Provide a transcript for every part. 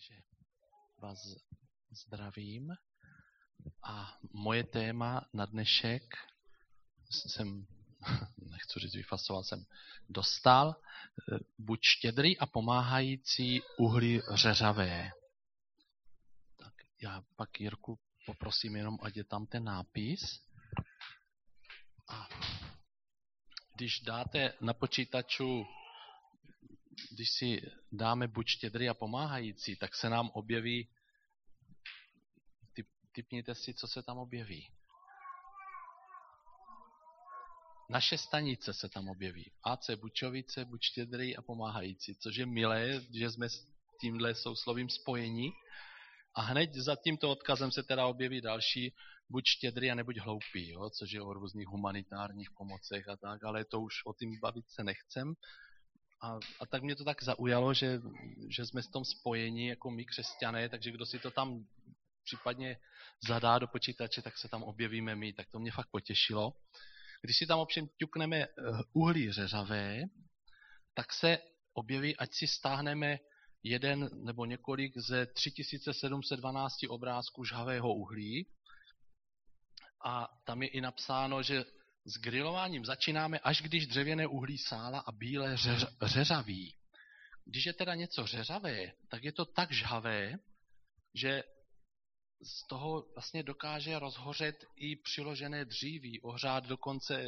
Takže vás zdravím a moje téma na dnešek nechci říct vyfasoval, jsem dostal, buď štědrý a pomáhající uhlí řeřavé. Tak já pak Jirku poprosím jenom, ať je tam ten nápis. A když dáte na počítaču, když si dáme buď štědrý a pomáhající, tak se nám objeví, tipněte si, co se tam objeví. Naše stanice se tam objeví. AC Bučovice, buď štědrý a pomáhající, což je milé, že jsme s tímhle souslovím spojení. A hned za tímto odkazem se teda objeví další, buď štědrý a nebuď hloupý, jo? Což je o různých humanitárních pomocech a tak, ale to už o tím bavit se nechcem. A tak mě to tak zaujalo, že jsme s tom spojení jako my křesťané, takže kdo si to tam případně zadá do počítače, tak se tam objevíme my, tak to mě fakt potěšilo. Když si tam ovšem ťukneme uhlí řeřavé, tak se objeví, ať si stáhneme jeden nebo několik ze 3712 obrázků žhavého uhlí. A tam je i napsáno, že s grilováním začínáme, až když dřevěné uhlí sála a bílé řeřaví. Když je teda něco řeřavé, tak je to tak žhavé, že z toho vlastně dokáže rozhořet i přiložené dříví, ohřát dokonce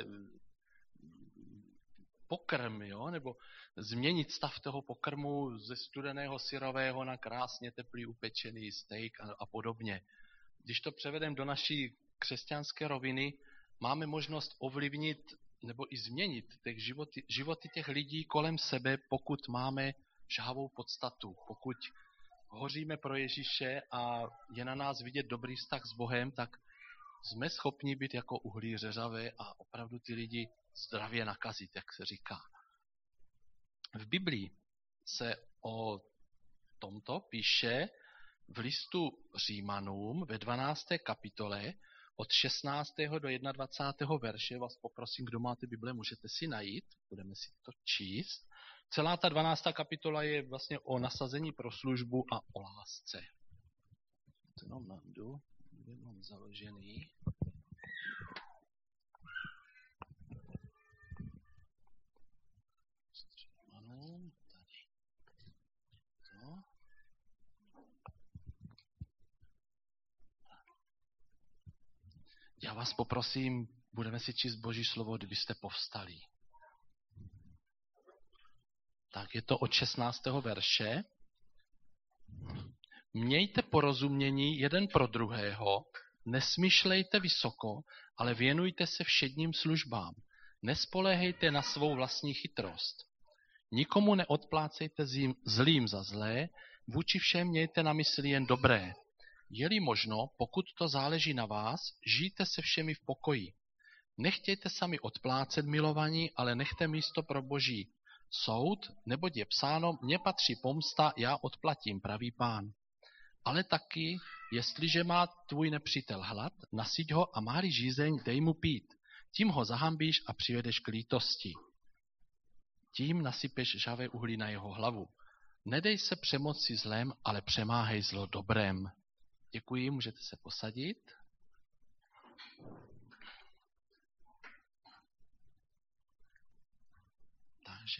pokrm, jo? Nebo změnit stav toho pokrmu ze studeného syrového na krásně teplý upečený steak a podobně. Když to převedeme do naší křesťanské roviny, máme možnost ovlivnit nebo i změnit životy těch lidí kolem sebe, pokud máme žhavou podstatu, pokud hoříme pro Ježíše a je na nás vidět dobrý vztah s Bohem, tak jsme schopni být jako uhlí řeřavé a opravdu ty lidi zdravě nakazit, jak se říká. V Biblii se o tomto píše v listu Římanům ve 12. kapitole od 16. do 21. verše. Vás poprosím, kdo máte Bible, můžete si najít, budeme si to číst. Celá ta 12. kapitola je vlastně o nasazení pro službu a o lásce. Jenom najdu, kde mám založený. Ano, tady. To. Já vás poprosím, budeme si číst Boží slovo, kdybyste povstali. Tak je to od 16. verše. Mějte porozumění jeden pro druhého, nesmyšlejte vysoko, ale věnujte se všedním službám. Nespoléhejte na svou vlastní chytrost. Nikomu neodplácejte zlým za zlé, vůči všem mějte na mysli jen dobré. Je-li možno, pokud to záleží na vás, žijte se všemi v pokoji. Nechtějte sami odplácet milovaní, ale nechte místo pro Boží soud, neboť je psáno, mně patří pomsta, já odplatím, pravý Pán. Ale taky, jestliže má tvůj nepřítel hlad, nasyť ho a má-li žízeň, dej mu pít. Tím ho zahambíš a přivedeš k lítosti. Tím nasypeš žhavé uhlí na jeho hlavu. Nedej se přemoci zlem, ale přemáhej zlo dobrem. Děkuji, můžete se posadit. Takže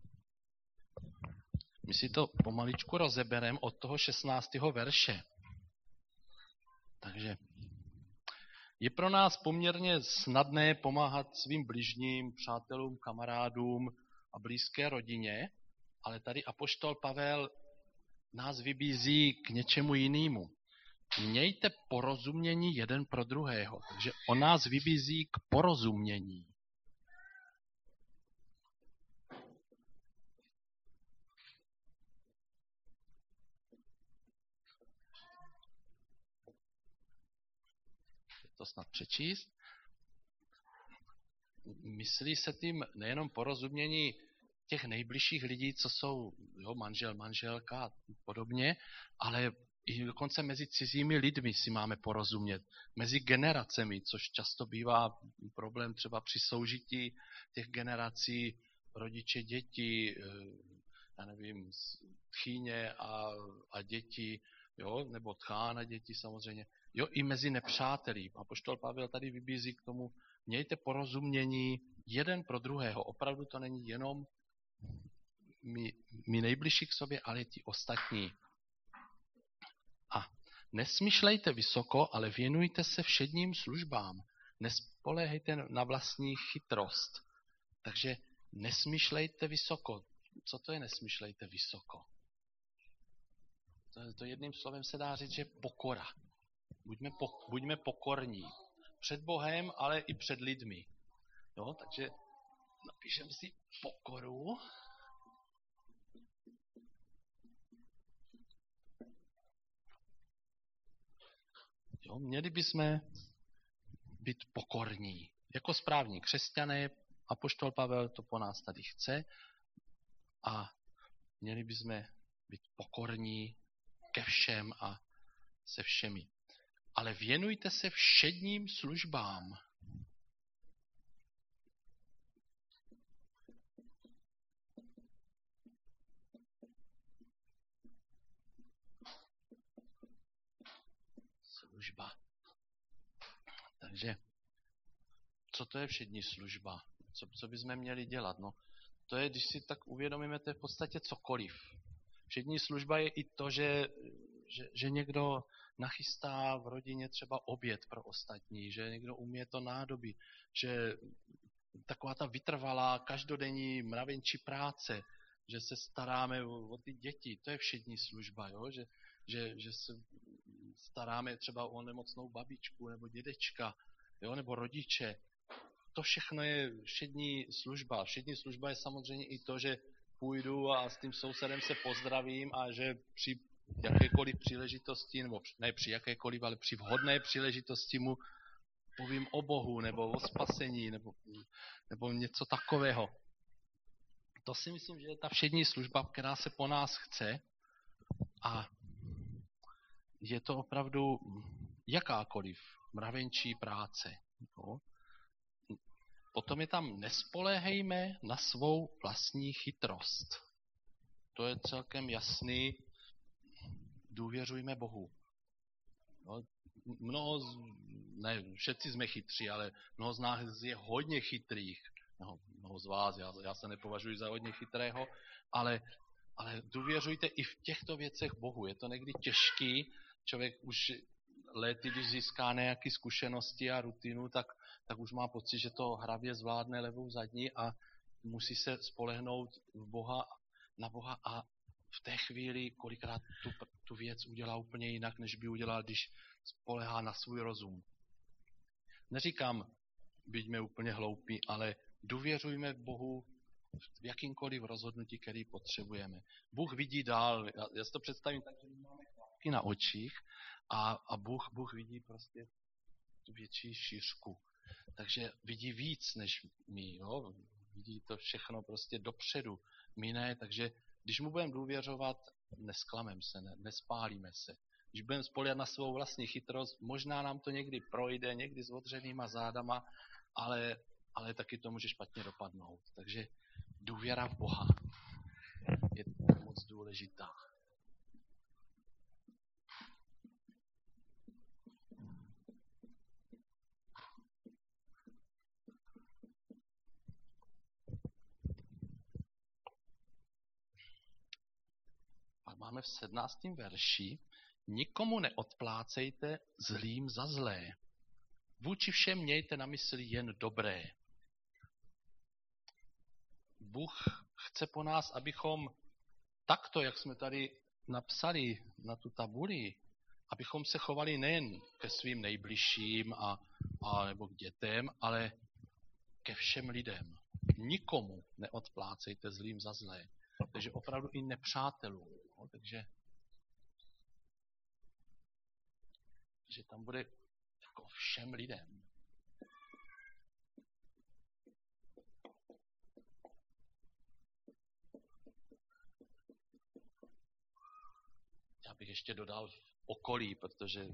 my si to pomaličku rozebereme od toho 16. verše. Takže je pro nás poměrně snadné pomáhat svým bližním, přátelům, kamarádům a blízké rodině, ale tady apoštol Pavel nás vybízí k něčemu jinému. Mějte porozumění jeden pro druhého. Takže on nás vybízí k porozumění. To snad přečíst. Myslí se tím nejenom porozumění těch nejbližších lidí, co jsou manžel, manželka a podobně, ale i dokonce mezi cizími lidmi si máme porozumět. Mezi generacemi, což často bývá problém třeba při soužití těch generací rodiče, děti, já nevím, tchýně a děti, jo, nebo tchán a děti samozřejmě, jo, i mezi nepřáteli. Apoštol Pavel tady vybízí k tomu, mějte porozumění jeden pro druhého. Opravdu to není jenom my nejbližší k sobě, ale i ti ostatní. A nesmýšlejte vysoko, ale věnujte se všedním službám. Nespoléhejte na vlastní chytrost. Takže nesmýšlejte vysoko. Co to je nesmýšlejte vysoko? To jedným slovem se dá říct, že pokora. Buďme pokorní. Před Bohem, ale i před lidmi. Jo, takže napíšem si pokoru. Jo, měli bychom být pokorní. Jako správní křesťané, apoštol Pavel to po nás tady chce a měli bychom být pokorní ke všem a se všemi. Ale věnujte se všedním službám. Služba. Takže, co to je všední služba? Co bychom měli dělat? No, to je, když si tak uvědomíme, to je v podstatě cokoliv. Všední služba je i to, že někdo nachystá v rodině třeba oběd pro ostatní, že někdo umí to nádobí, že taková ta vytrvalá každodenní mravenčí práce, že se staráme o ty děti, to je všední služba, jo? Že se staráme třeba o nemocnou babičku nebo dědečka, jo? Nebo rodiče. To všechno je všední služba. Všední služba je samozřejmě i to, že půjdu a s tím sousedem se pozdravím a že při jakékoliv příležitosti, nebo ne při jakékoliv, ale při vhodné příležitosti mu povím o Bohu, nebo o spasení, nebo něco takového. To si myslím, že je ta všední služba, která se po nás chce a je to opravdu jakákoliv mravenčí práce. No. Potom je tam nespoléhejme na svou vlastní chytrost. To je celkem jasný, důvěřujme Bohu. No, ne, všetci jsme chytří, ale mnoho z nás je hodně chytrých. No, mnoho z vás, já se nepovažuji za hodně chytrého, ale důvěřujte i v těchto věcech Bohu. Je to někdy těžký, člověk už léty, když získá nějaké zkušenosti a rutinu, tak už má pocit, že to hravě zvládne levou zadní a musí se spolehnout na Boha a v té chvíli kolikrát tu věc udělá úplně jinak, než by udělal, když spolehá na svůj rozum. Neříkám, buďme úplně hloupí, ale důvěřujme Bohu v jakýmkoliv rozhodnutí, který potřebujeme. Bůh vidí dál. Já si to představím tak, že máme kvapky na očích a Bůh vidí prostě tu větší šířku. Takže vidí víc než my. Jo? Vidí to všechno prostě dopředu. My ne, takže když mu budeme důvěřovat, nesklameme se, nespálíme se. Když budeme spoléhat na svou vlastní chytrost, možná nám to někdy projde, někdy s odřenýma zádama, ale taky to může špatně dopadnout. Takže důvěra v Boha je moc důležitá. Pak máme v 17. verši: nikomu neodplácejte zlým za zlé. Vůči všem mějte na mysli jen dobré. Bůh chce po nás, abychom takto, jak jsme tady napsali na tu tabuli, abychom se chovali nejen ke svým nejbližším a nebo k dětem, ale ke všem lidem. Nikomu neodplácejte zlým za zlé. Takže opravdu i nepřátelům. No, takže tam bude jako všem lidem. Já bych ještě dodal v okolí, protože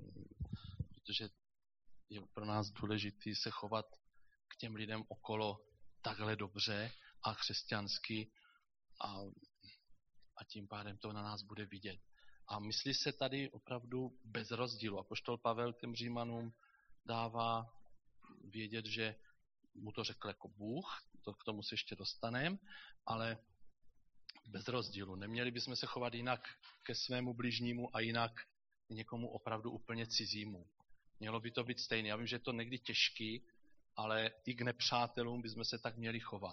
je pro nás důležité se chovat k těm lidem okolo takhle dobře a křesťansky. A a tím pádem to na nás bude vidět. A myslí se tady opravdu bez rozdílu. Apoštol Pavel těm Římanům dává vědět, že mu to řekl jako Bůh, to k tomu se ještě dostaneme, ale bez rozdílu. Neměli bychom se chovat jinak ke svému bližnímu a jinak někomu opravdu úplně cizímu. Mělo by to být stejné. Já vím, že je to někdy těžký, ale i k nepřátelům bychom se tak měli chovat.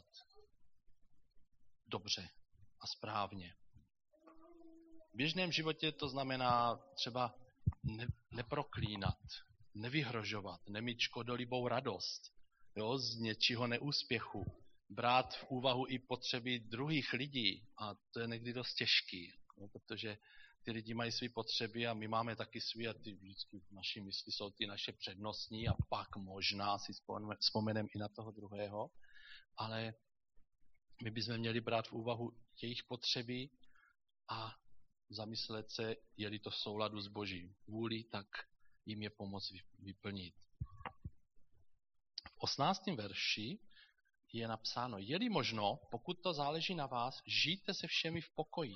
Dobře a správně. V běžném životě to znamená třeba neproklínat, nevyhrožovat, nemít škodolibou radost, jo, z něčího neúspěchu, brát v úvahu i potřeby druhých lidí a to je někdy dost těžký, jo, protože ty lidi mají své potřeby a my máme taky své a ty vždycky v naší mysli jsou ty naše přednostní a pak možná si vzpomeneme i na toho druhého, ale my bychom měli brát v úvahu jejich potřeby a zamyslet se, je-li to v souladu s Boží vůlí, tak jim je pomoct vyplnit. V 18. verši je napsáno, je-li možno, pokud to záleží na vás, žijte se všemi v pokoji.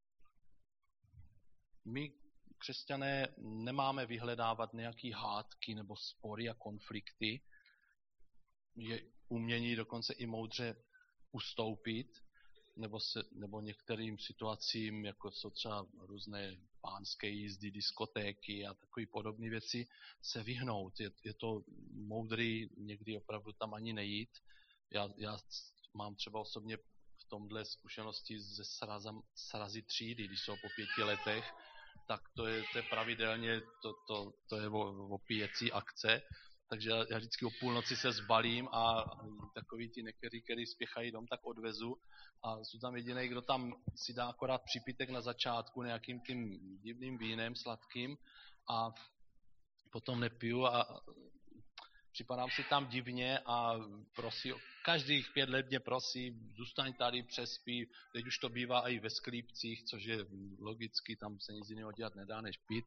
My, křesťané, nemáme vyhledávat nějaké hádky nebo spory a konflikty. Je umění dokonce i moudře ustoupit, nebo některým situacím, jako jsou třeba různé pánské jízdy, diskotéky a takové podobné věci, se vyhnout. Je to moudrý někdy opravdu tam ani nejít. Já mám třeba osobně v tomhle zkušenosti ze srazy třídy, když jsou po 5 letech, tak to je pravidelně, to je opíjecí akce. Takže já vždycky o půlnoci se zbalím a takový ti někteří, kteří spěchají dom, tak odvezu. A jsou tam jediný, kdo tam si dá akorát připitek na začátku nějakým tím divným vínem sladkým a potom nepiju a připadám si tam divně a prosí, každých 5 let mě prosí, zůstaň tady, přespí, teď už to bývá i ve sklípcích, což je logicky, tam se nic jiného dělat nedá, než pít.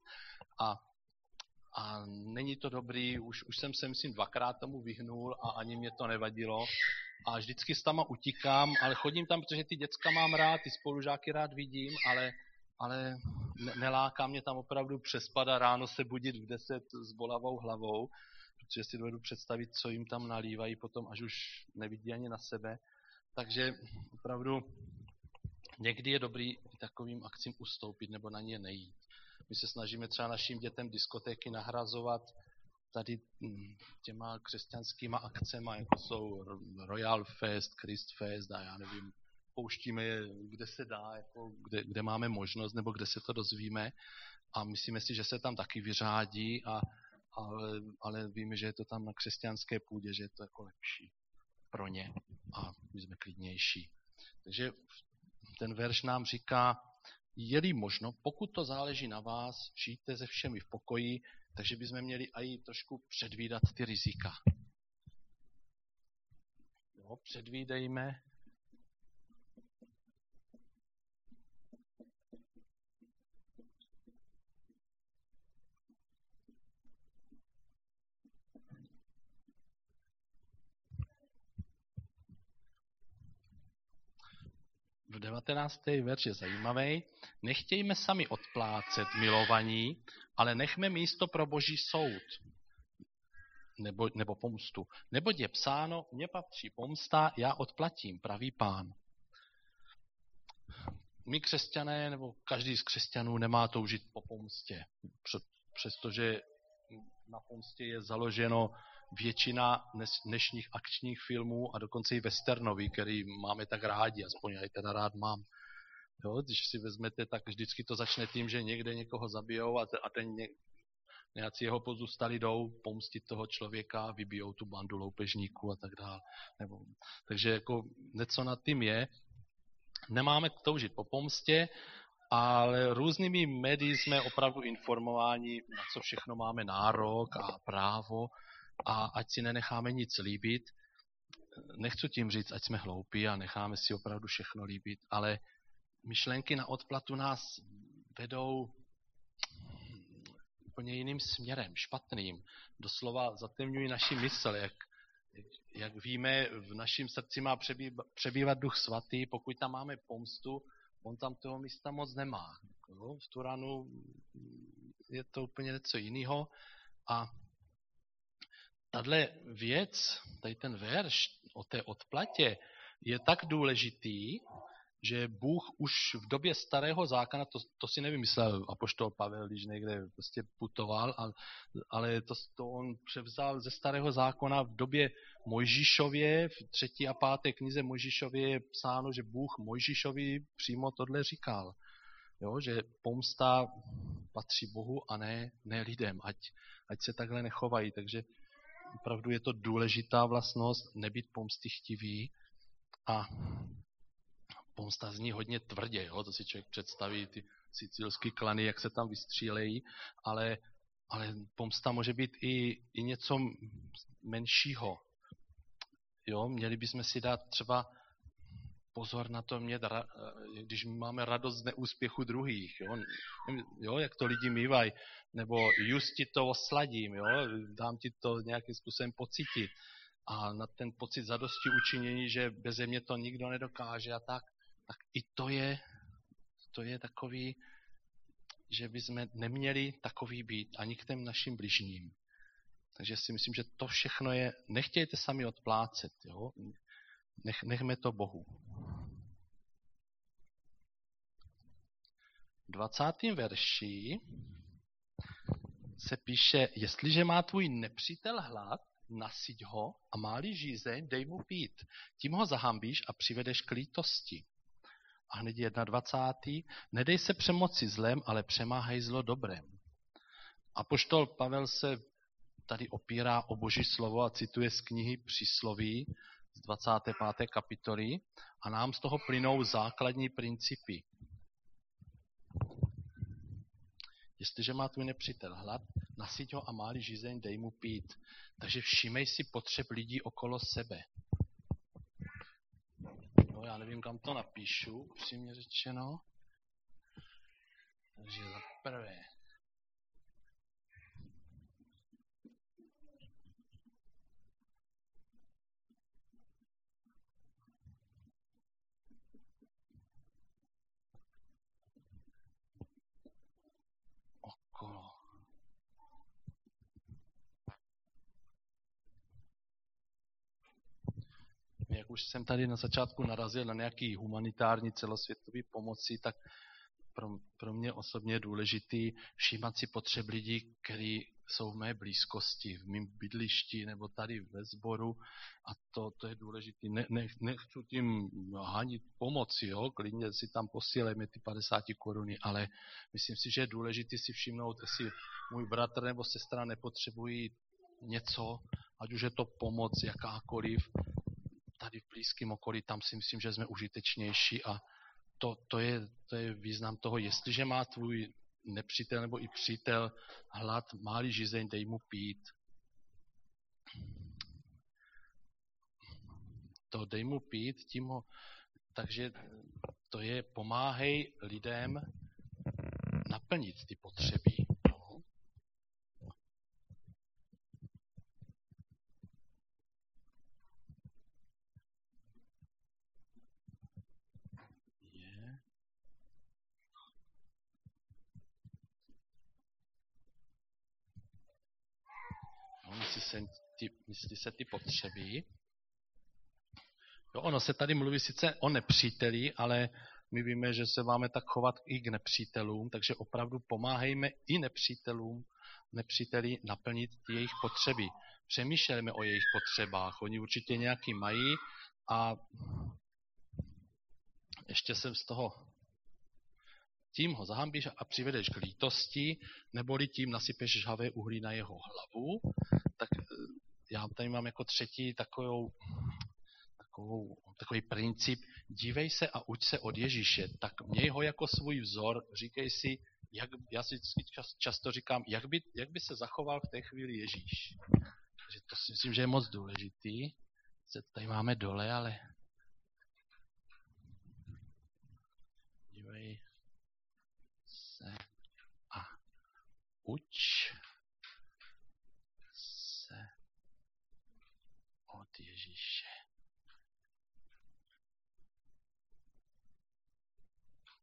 A není to dobrý, už jsem se, myslím, 2krát tomu vyhnul a ani mě to nevadilo. A vždycky s tama utíkám, ale chodím tam, protože ty děcka mám rád, ty spolužáky rád vidím, ale neláká mě tam opravdu přespat a ráno se budit v 10 s bolavou hlavou, protože si dovedu představit, co jim tam nalívají potom, až už nevidí ani na sebe. Takže opravdu někdy je dobrý takovým akcím ustoupit nebo na ně nejít. My se snažíme třeba našim dětem diskotéky nahrazovat tady těma křesťanskýma akcema, jako jsou Royal Fest, Christ Fest a já nevím, pouštíme je, kde se dá, jako kde máme možnost, nebo kde se to dozvíme a myslíme si, že se tam taky vyřádí, ale víme, že je to tam na křesťanské půdě, že je to jako lepší pro ně a my jsme klidnější. Takže ten verš nám říká, je-li možno, pokud to záleží na vás, žijte se všemi v pokoji, takže bychom měli i trošku předvídat ty rizika. Jo, předvídejme. V 19. verši je zajímavý. Nechtějme sami odplácet milovaní, ale nechme místo pro Boží soud. Nebo pomstu. Neboť je psáno, mně patří pomsta, já odplatím, pravý Pán. My křesťané, nebo každý z křesťanů nemá toužit po pomstě. Přestože na pomstě je založeno většina dnešních akčních filmů a dokonce i westernový, který máme tak rádi, aspoň já teda rád mám. Jo, když si vezmete, tak vždycky to začne tím, že někde někoho zabijou a ten nějací jeho pozůstali jdou pomstit toho člověka, vybijou tu bandu loupežníků a tak dále. Takže jako něco nad tím je. Nemáme toužit po pomstě, ale různými médii jsme opravdu informováni, na co všechno máme nárok a právo a ať si nenecháme nic líbit. Nechci tím říct, ať jsme hloupí a necháme si opravdu všechno líbit, ale myšlenky na odplatu nás vedou úplně jiným směrem, špatným. Doslova zatemňují naši mysl, jak víme, v našem srdci má přebývat Duch Svatý, pokud tam máme pomstu, On tam toho místa moc nemá. Jo? V Turanu je to úplně něco jiného. A tahle věc, tady ten verš o té odplatě, je tak důležitý, že Bůh už v době starého zákona, to si nevymyslel apoštol Pavel, když někde prostě putoval, ale to on převzal ze starého zákona v době Mojžíšově, v 3. a 5. knize Mojžíšově je psáno, že Bůh Mojžíšovi přímo tohle říkal. Jo, že pomsta patří Bohu a ne lidem, ať se takhle nechovají. Takže opravdu je to důležitá vlastnost, nebýt pomstychtivý a pomsta zní hodně tvrdě, jo? To si člověk představí, ty sicilské klany, jak se tam vystřílejí, ale pomsta může být i něco menšího. Jo? Měli bychom si dát třeba pozor na to, když máme radost z neúspěchu druhých, jo? Jak to lidi mývají, nebo just ti to osladím, jo? Dám ti to nějakým způsobem pocítit a na ten pocit zadosti učinění, že beze mě to nikdo nedokáže a tak i to je takový, že bychom neměli takový být ani k těm našim bližním. Takže si myslím, že to všechno je, nechtějte sami odplácet, jo? Nechme to Bohu. V 20. verši se píše, jestliže má tvůj nepřítel hlad, nasyť ho a má-li žízeň, dej mu pít. Tím ho zahambíš a přivedeš k lítosti. A hned 21. Nedej se přemoci zlem, ale přemáhej zlo dobrem. Apoštol Pavel se tady opírá o Boží slovo a cituje z knihy Přísloví z 25. kapitoly a nám z toho plynou základní principy. Jestliže má tvůj nepřítel hlad, nasyť ho a má-li žízeň, dej mu pít. Takže všímej si potřeb lidí okolo sebe. No, já nevím, kam to napíšu, upřímně řečeno. Takže za prvé. Okolo. Jak už jsem tady na začátku narazil na nějaký humanitární celosvětový pomoci, tak pro mě osobně je důležitý všímat si potřeb lidí, kteří jsou v mé blízkosti, v mém bydlišti nebo tady ve sboru a to je důležitý. Nechci tím hanit pomoci, jo? Klidně si tam posílejme ty 50 koruny, ale myslím si, že je důležité si všimnout, jestli můj bratr nebo sestra nepotřebují něco, ať už je to pomoc jakákoliv, tady v blízkém okolí, tam si myslím, že jsme užitečnější a to je význam toho, jestliže má tvůj nepřítel nebo i přítel hlad, má-li žízeň, dej mu pít. To dej mu pít, takže to je pomáhej lidem naplnit ty potřeby. Myslí se ty potřeby. Jo, ono se tady mluví sice o nepříteli, ale my víme, že se máme tak chovat i k nepřítelům, takže opravdu pomáhejme i nepříteli naplnit ty jejich potřeby. Přemýšlejme o jejich potřebách. Oni určitě nějaký mají a ještě jsem z toho tím ho zahambíš a přivedeš k lítosti, neboli tím nasypeš žhavé uhlí na jeho hlavu, tak já tady mám jako třetí takový princip, dívej se a uč se od Ježíše, tak měj ho jako svůj vzor, říkej si, já si často říkám, jak by se zachoval v té chvíli Ježíš. Takže to si myslím, že je moc důležitý. Se tady máme dole, ale dívej se a uč se od Ježíše.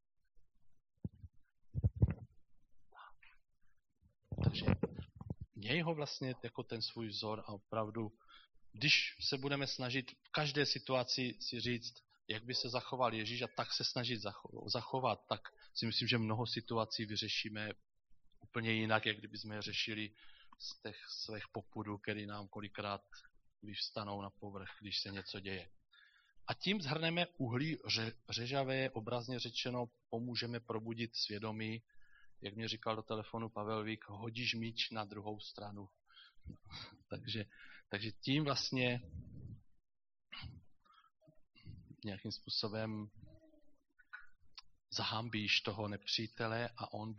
Takže měj ho vlastně jako ten svůj vzor a opravdu, když se budeme snažit v každé situaci si říct, jak by se zachoval Ježíš a tak se snažit zachovat, tak si myslím, že mnoho situací vyřešíme úplně jinak, jak kdyby jsme je řešili z těch svých popudů, který nám kolikrát vyvstanou na povrch, když se něco děje. A tím zhrneme uhlí řežavé, obrazně řečeno, pomůžeme probudit svědomí, jak mě říkal do telefonu Pavel Vík, hodíš míč na druhou stranu. takže tím vlastně nějakým způsobem zahambíš toho nepřítele a on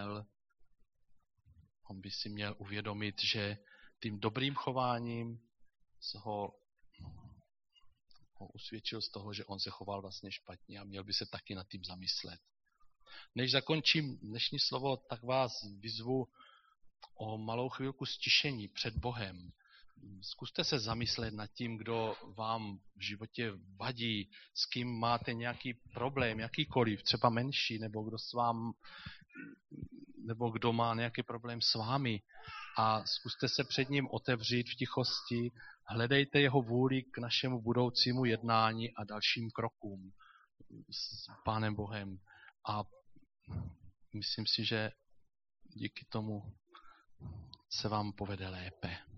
by si měl uvědomit, že tím dobrým chováním ho usvědčil z toho, že on se choval vlastně špatně a měl by se taky nad tím zamyslet. Než zakončím dnešní slovo, tak vás vyzvu o malou chvilku stišení před Bohem. Zkuste se zamyslet nad tím, kdo vám v životě vadí, s kým máte nějaký problém, jakýkoliv, třeba menší, nebo kdo má nějaký problém s vámi. A zkuste se před ním otevřít v tichosti, hledejte jeho vůli k našemu budoucímu jednání a dalším krokům s Pánem Bohem. A myslím si, že díky tomu se vám povede lépe.